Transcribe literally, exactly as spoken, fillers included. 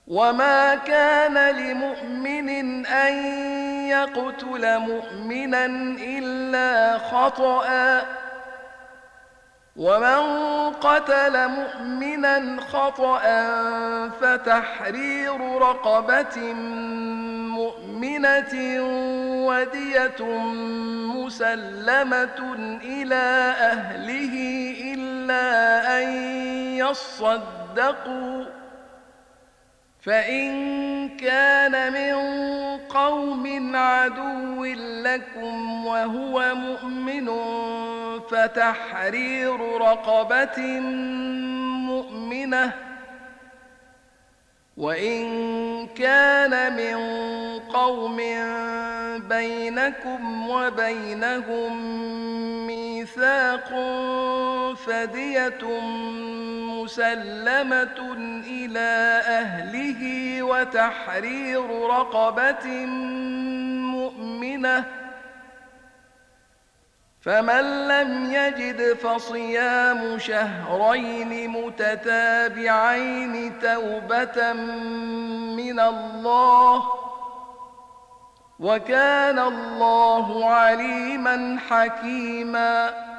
وما كان لمؤمن أن يقتل مؤمنا إلا خطأ، ومن قتل مؤمنا خطأ فتحرير رقبة مؤمنة ودية مسلمة إلى أهله إلا أن يصدقوا، فإن كان من قوم عدو لكم وهو مؤمن فتحرير رقبة مؤمنة، وإن كان من قوم بينكم وبينهم ميثاق فدية مسلمة إلى أهله وتحرير رقبة مؤمنة، فمن لم يجد فصيام شهرين متتابعين توبة من الله، وكان الله عليما حكيما.